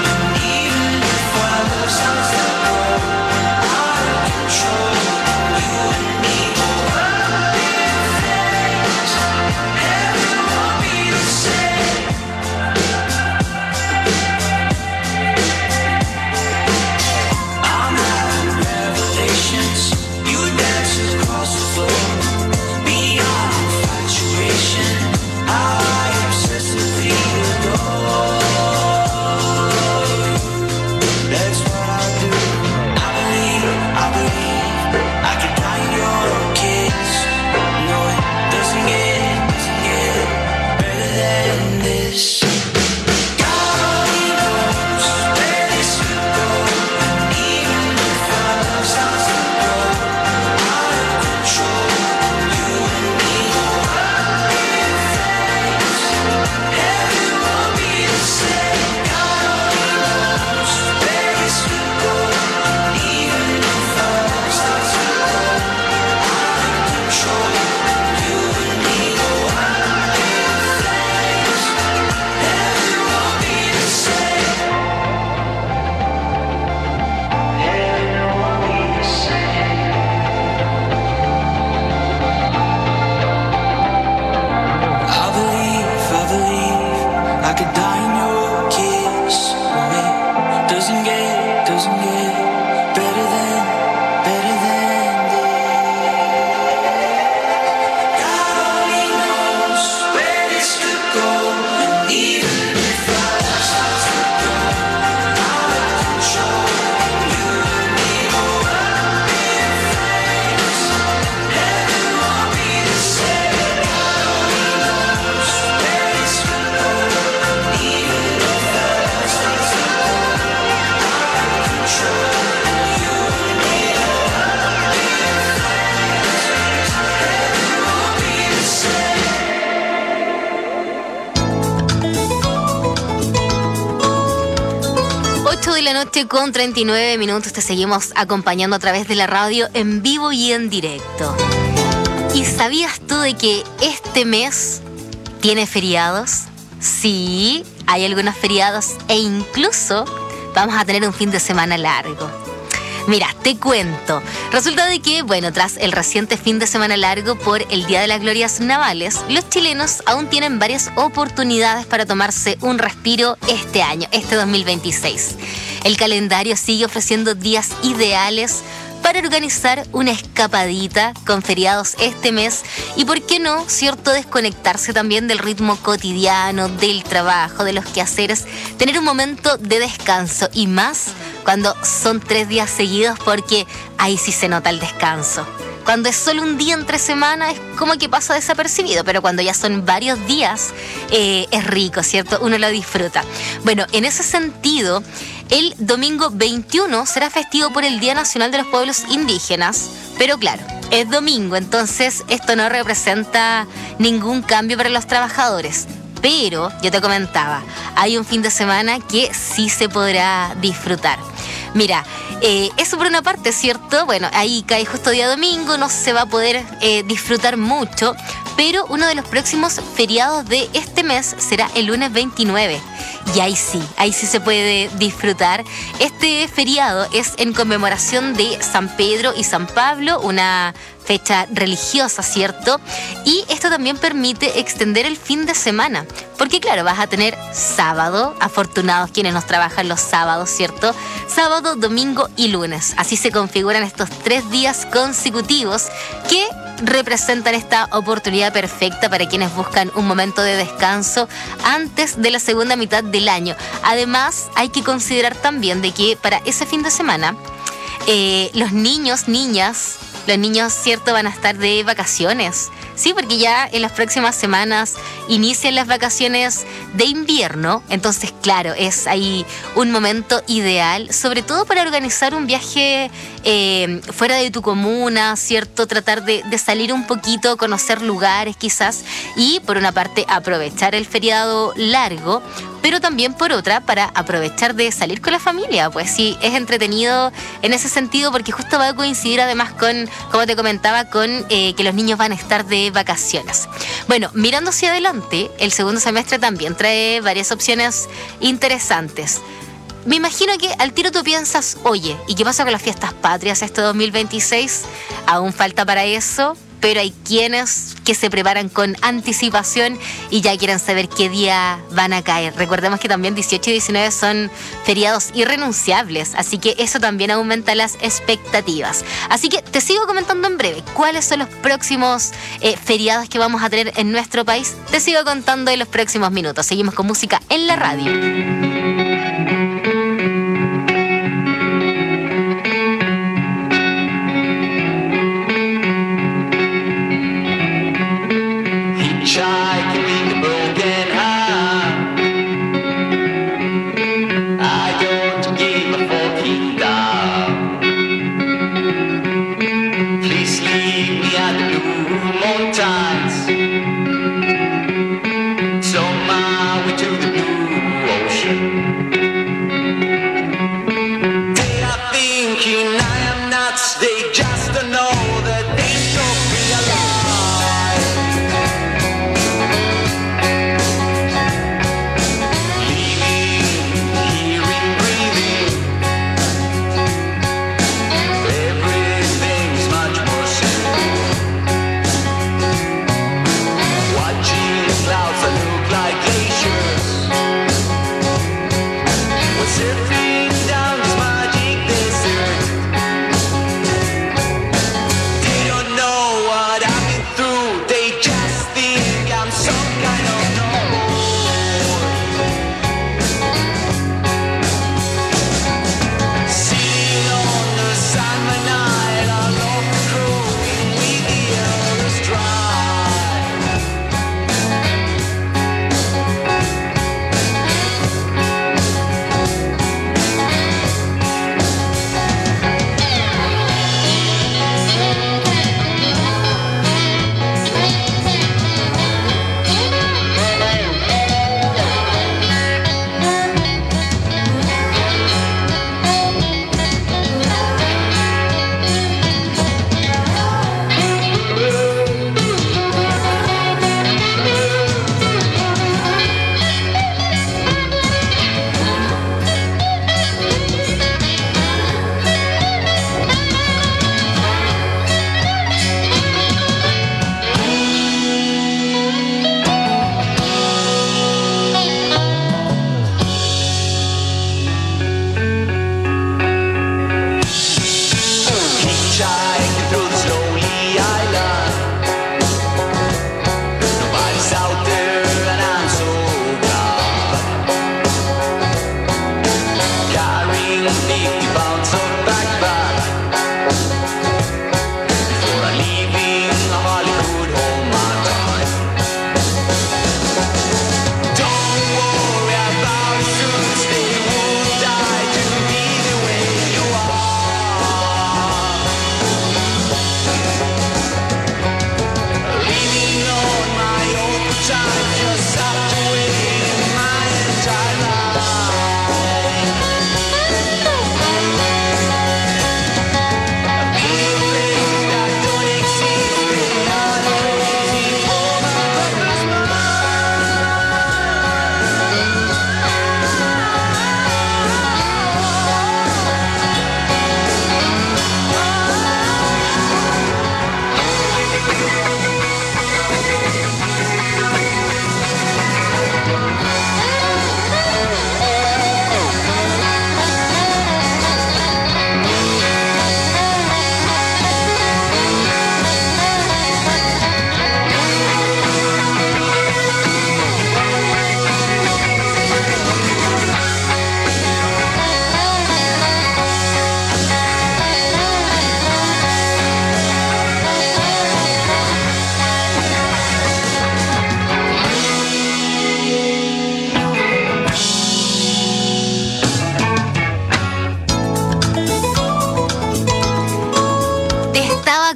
Noche con treinta y nueve minutos, te seguimos acompañando a través de la radio en vivo y en directo. ¿Y sabías tú de que este mes tiene feriados? Sí, hay algunos feriados e incluso vamos a tener un fin de semana largo. Mira, te cuento. Resulta de que, bueno, tras el reciente fin de semana largo por el Día de las Glorias Navales, los chilenos aún tienen varias oportunidades para tomarse un respiro este año, este dos mil veintiséis. El calendario sigue ofreciendo días ideales para para organizar una escapadita con feriados este mes y, ¿por qué no?, cierto, desconectarse también del ritmo cotidiano, del trabajo, de los quehaceres, tener un momento de descanso y más cuando son tres días seguidos, porque ahí sí se nota el descanso. Cuando es solo un día entre semana es como que pasa desapercibido, pero cuando ya son varios días eh, es rico, ¿cierto? Uno lo disfruta. Bueno, en ese sentido, el domingo veintiuno será festivo por el Día Nacional de los Pueblos Indígenas, pero claro, es domingo, entonces esto no representa ningún cambio para los trabajadores. Pero, yo te comentaba, hay un fin de semana que sí se podrá disfrutar. Mira, eh, eso por una parte, ¿cierto? Bueno, ahí cae justo día domingo, no se va a poder eh, disfrutar mucho, pero uno de los próximos feriados de este mes será el lunes veintinueve. Y ahí sí, ahí sí se puede disfrutar. Este feriado es en conmemoración de San Pedro y San Pablo, una fecha religiosa, ¿cierto? Y esto también permite extender el fin de semana, porque claro, vas a tener sábado, afortunados quienes nos trabajan los sábados, ¿cierto? Sábado, domingo y lunes. Así se configuran estos tres días consecutivos que representan esta oportunidad perfecta para quienes buscan un momento de descanso antes de la segunda mitad del año. Además, hay que considerar también de que para ese fin de semana, eh, los niños, niñas, los niños, ¿cierto?, van a estar de vacaciones. Sí, porque ya en las próximas semanas inician las vacaciones de invierno. Entonces, claro, es ahí un momento ideal, sobre todo para organizar un viaje eh, fuera de tu comuna, ¿cierto? Tratar de, de salir un poquito, conocer lugares quizás. Y por una parte, aprovechar el feriado largo, pero también por otra, para aprovechar de salir con la familia. Pues sí, es entretenido en ese sentido, porque justo va a coincidir además con, como te comentaba, con eh, que los niños van a estar de vacaciones. Bueno, mirando hacia adelante, el segundo semestre también trae varias opciones interesantes. Me imagino que al tiro tú piensas, oye, ¿y qué pasa con las fiestas patrias este dos mil veintiséis? Aún falta para eso, pero hay quienes que se preparan con anticipación y ya quieren saber qué día van a caer. Recordemos que también dieciocho y diecinueve son feriados irrenunciables, así que eso también aumenta las expectativas. Así que te sigo comentando en breve cuáles son los próximos eh, feriados que vamos a tener en nuestro país. Te sigo contando en los próximos minutos. Seguimos con música en la radio.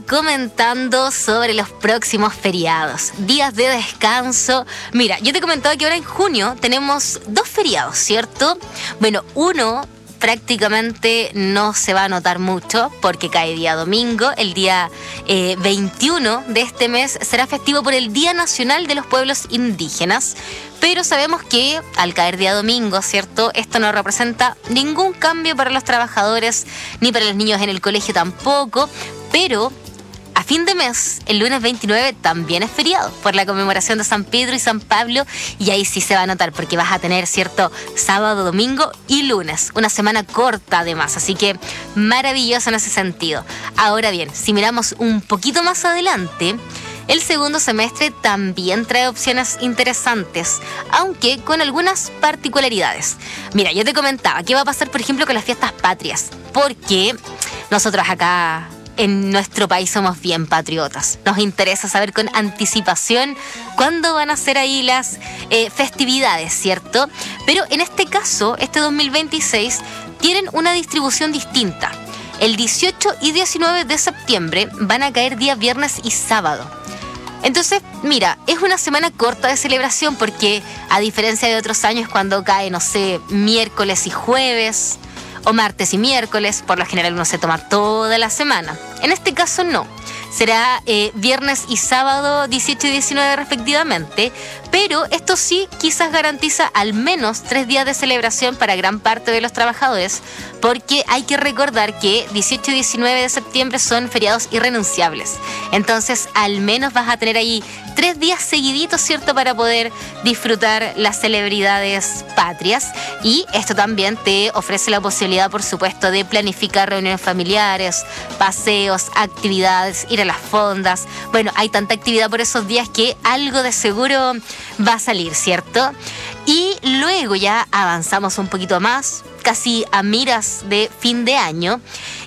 comentando sobre los próximos feriados, días de descanso. Mira, yo te comentaba que ahora en junio tenemos dos feriados, ¿cierto? Bueno, uno prácticamente no se va a notar mucho porque cae día domingo. El día eh, veintiuno de este mes será festivo por el Día Nacional de los Pueblos Indígenas. Pero sabemos que al caer día domingo, ¿cierto? Esto no representa ningún cambio para los trabajadores ni para los niños en el colegio tampoco. Pero a fin de mes, el lunes veintinueve también es feriado por la conmemoración de San Pedro y San Pablo, y ahí sí se va a notar porque vas a tener, cierto, sábado, domingo y lunes, una semana corta además, así que maravilloso en ese sentido. Ahora bien, si miramos un poquito más adelante, el segundo semestre también trae opciones interesantes, aunque con algunas particularidades. Mira, yo te comentaba qué va a pasar, por ejemplo, con las fiestas patrias, porque nosotros acá en nuestro país somos bien patriotas. Nos interesa saber con anticipación cuándo van a ser ahí las eh, festividades, ¿cierto? Pero en este caso, este dos mil veintiséis, tienen una distribución distinta. El dieciocho y diecinueve de septiembre van a caer día viernes y sábado. Entonces, mira, es una semana corta de celebración porque, a diferencia de otros años cuando cae, no sé, miércoles y jueves, o martes y miércoles, por lo general uno se toma toda la semana. En este caso no. Será eh, viernes y sábado dieciocho y diecinueve respectivamente, pero esto sí quizás garantiza al menos tres días de celebración para gran parte de los trabajadores, porque hay que recordar que dieciocho y diecinueve de septiembre son feriados irrenunciables. Entonces al menos vas a tener ahí tres días seguiditos, ¿cierto?, para poder disfrutar las celebridades patrias. Y esto también te ofrece la posibilidad, por supuesto, de planificar reuniones familiares, paseos, actividades, ir a las fondas. Bueno, hay tanta actividad por esos días que algo de seguro va a salir, ¿cierto? Y luego ya avanzamos un poquito más, casi a miras de fin de año,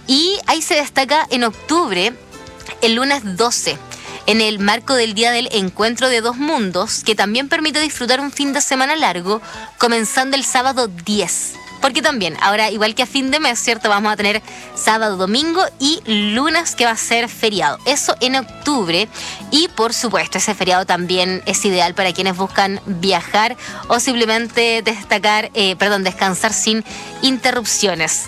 y ahí se destaca en octubre, el lunes doce, en el marco del Día del Encuentro de Dos Mundos, que también permite disfrutar un fin de semana largo, comenzando el sábado diez. Porque también, ahora igual que a fin de mes, ¿cierto?, vamos a tener sábado, domingo y lunes que va a ser feriado. Eso en octubre. Y por supuesto, ese feriado también es ideal para quienes buscan viajar o simplemente destacar, eh, perdón, descansar sin interrupciones.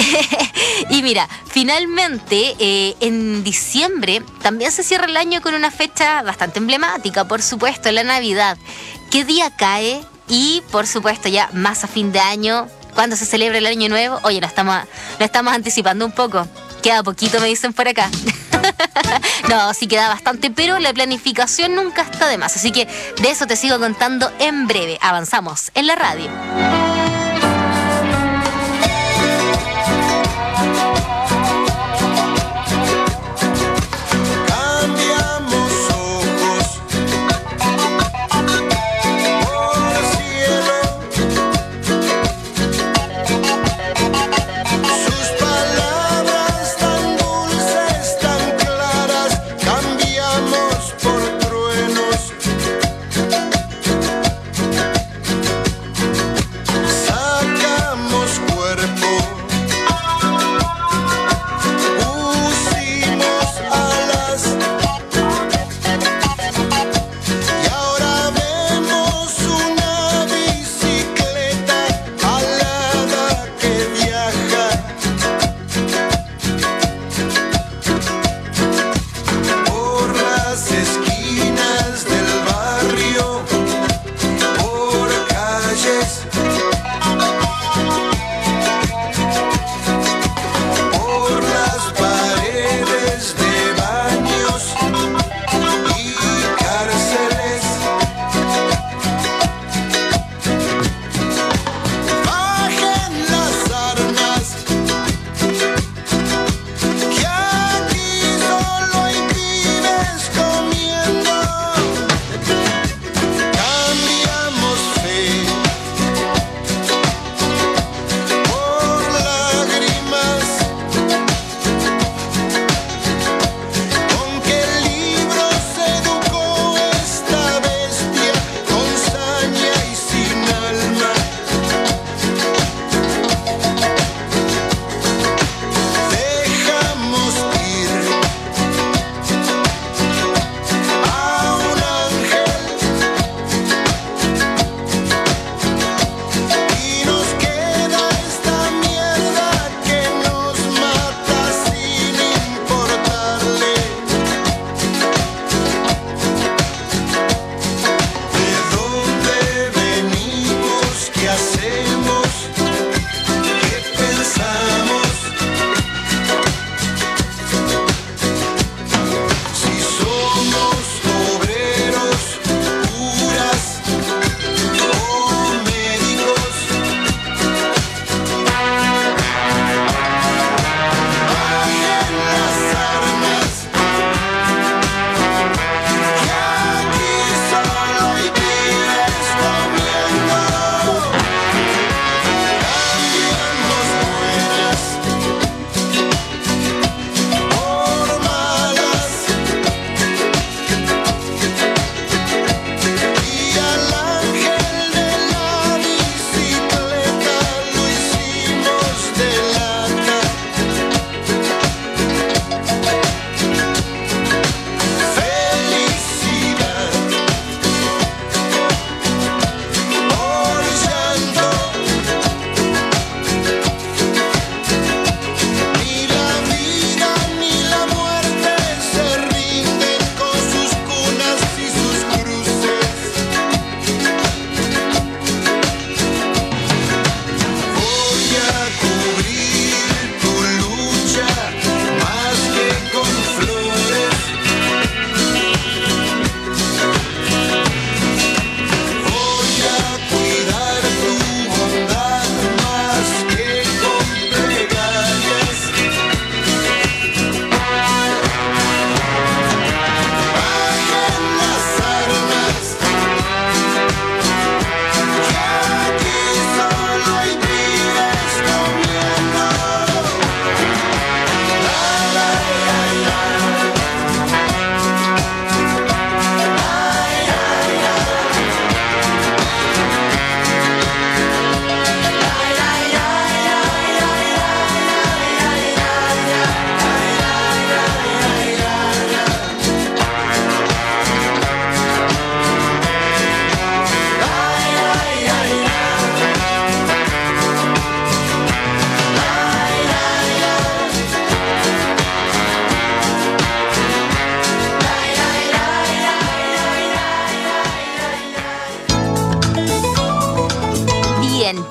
Y mira, finalmente, eh, en diciembre también se cierra el año con una fecha bastante emblemática, por supuesto, la Navidad. ¿Qué día cae? Y por supuesto, ya más a fin de año, cuando se celebra el año nuevo, oye, lo estamos, lo estamos anticipando un poco. Queda poquito, me dicen por acá. No, sí queda bastante, pero la planificación nunca está de más. Así que de eso te sigo contando en breve. Avanzamos en la radio.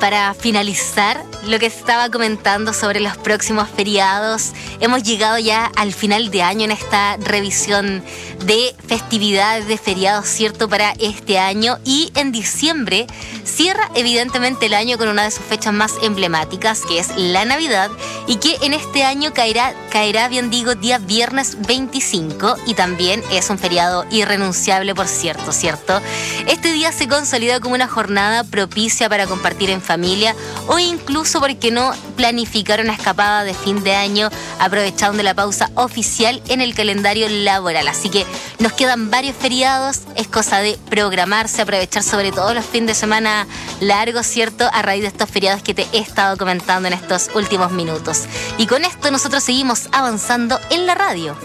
para finalizar lo que estaba comentando sobre los próximos feriados, hemos llegado ya al final de año en esta revisión de festividades, de feriados, ¿cierto?, para este año. Y en diciembre cierra evidentemente el año con una de sus fechas más emblemáticas, que es la Navidad, y que en este año caerá, caerá bien digo, día viernes veinticinco, y también es un feriado irrenunciable, por cierto, ¿cierto? Este día se consolida como una jornada propicia para compartir en familia o incluso, ¿por qué no?, planificar una escapada de fin de año aprovechando la pausa oficial en el calendario laboral. Así que nos quedan varios feriados, es cosa de programarse, aprovechar sobre todo los fines de semana largos, ¿cierto?, a raíz de estos feriados que te he estado comentando en estos últimos minutos. Y con esto nosotros seguimos avanzando en la radio.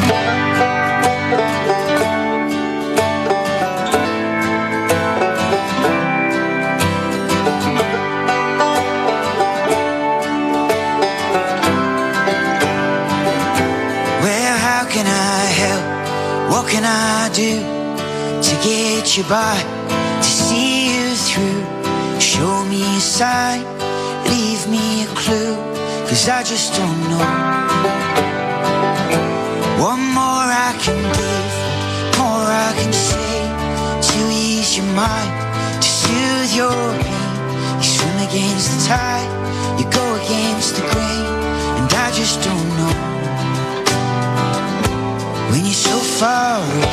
What can I do to get you by, to see you through? Show me a sign, leave me a clue, cause I just don't know. One more I can give, more I can say, to ease your mind, to soothe your pain. You swim against the tide, you go against the grain, and I just don't know. When you're so far away,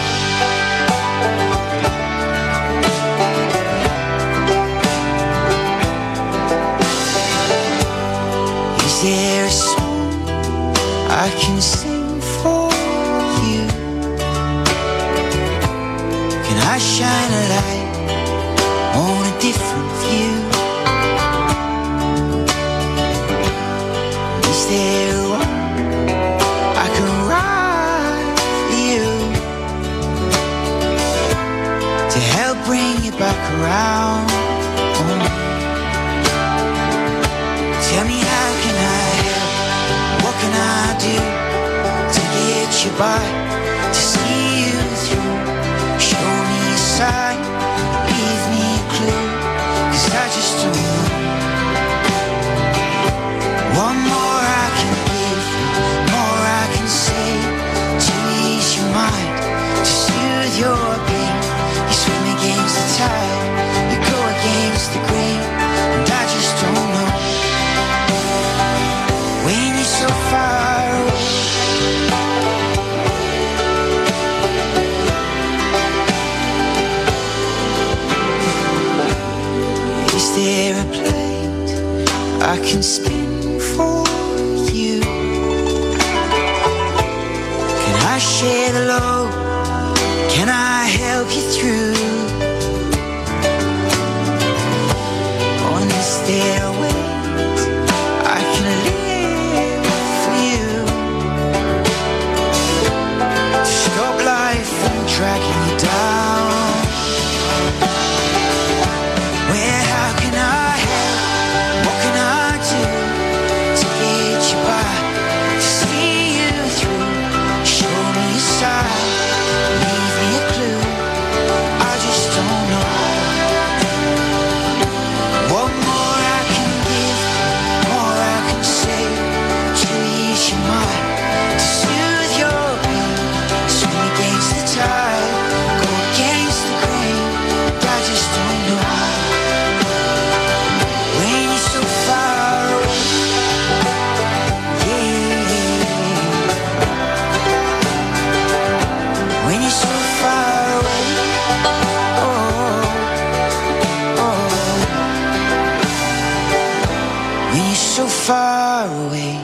is there a song I can sing for you? Can I shine a light on a different view? Is there a one I can write to help bring you back around? Oh. Tell me, how can I help? What can I do to get you by, to see you through? Show me a sign, leave me a clue, cause I just don't know. One more I can give, more I can say, to ease your mind, to soothe your pain. You swim against the tide, you go against the grain, and I just don't know. When you're so far away, is there a plate I can spin for you? Can I share the load? Can I help you through? Or is there a way I can live for you? To stop life from tracking you down. Well, how can I help? What can I do to get you by, to see you through? Show me a sign, leave me a clue, I just don't know. One more I can give, more I can say, to ease your mind, to soothe your pain. Swim against the tide, go against the grain, but I just don't know. When you're so far away, yeah. When you're so far away, oh, oh. When you're so far away.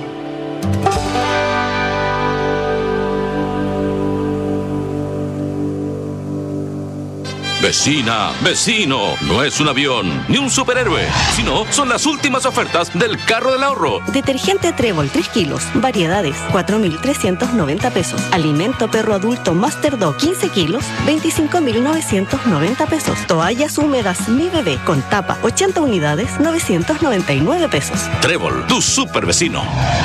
Vecina, vecino, no es un avión ni un superhéroe, sino son las últimas ofertas del carro del ahorro.
Detergente Trébol tres kilos, variedades, cuatro mil trescientos noventa pesos. Alimento perro adulto Master Dog quince kilos, veinticinco mil novecientos noventa pesos. Toallas húmedas Mi Bebé con tapa, ochenta unidades, novecientos noventa y nueve pesos.
Trébol, tu super vecino.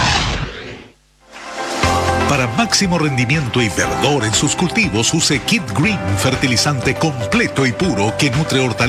Para máximo rendimiento y verdor en sus cultivos, use Kid Green, fertilizante completo y puro que nutre hortalizas